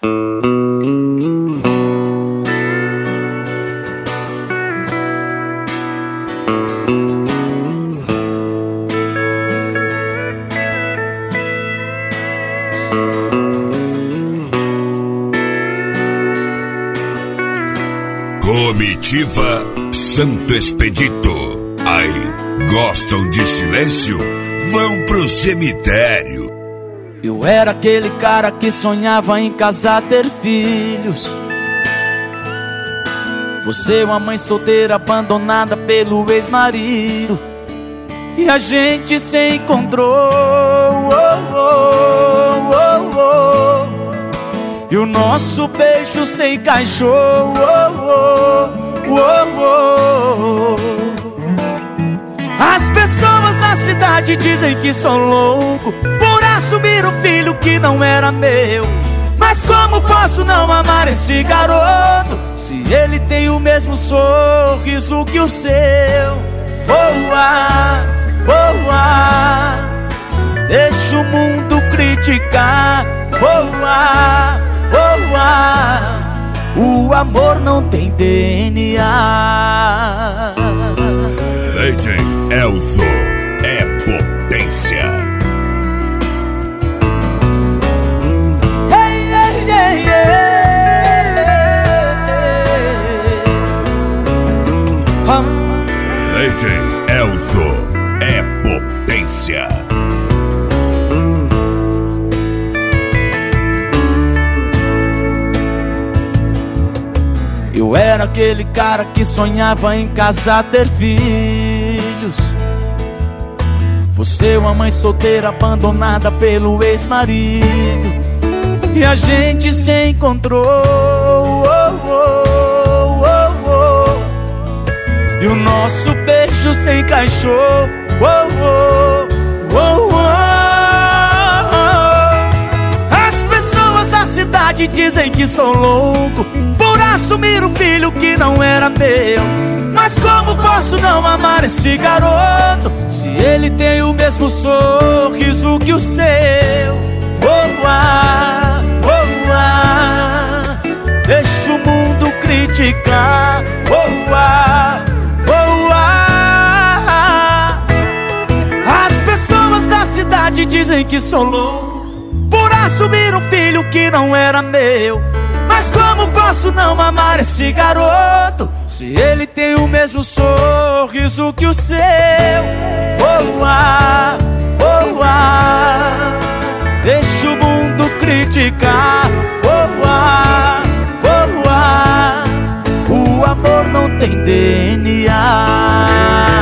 Comitiva Santo Expedito. Ai, gostam de silêncio? Vão pro cemitério. Eu era aquele cara que sonhava em casar, ter filhos. Você, uma mãe solteira abandonada pelo ex-marido. E a gente se encontrou, e o nosso beijo se encaixou, As pessoas na cidade dizem que sou louco por assumir um filho que não era meu. Mas como posso não amar esse garoto se ele tem o mesmo sorriso que o seu? Voa, voa, deixa o mundo criticar. Voa, voa, o amor não tem DNA. DJ Elzo é potência. Hey, hey, hey, hey. DJ Elzo é potência. Eu era aquele cara que sonhava em casar, ter filhos. Você, uma mãe solteira abandonada pelo ex-marido. E a gente se encontrou, e o nosso beijo se encaixou, As pessoas da cidade dizem que sou louco por assumir um filho que não era meu. Mas como posso não amar esse garoto se ele tem o mesmo sorriso que o seu? Voa, voa, deixa o mundo criticar. Voa, voa. As pessoas da cidade dizem que sou louco por assumir um filho que não era meu. Mas como posso não amar esse garoto se ele tem o mesmo sorriso que o seu? Voa, voa, deixa o mundo criticar. Voa, voa, o amor não tem DNA.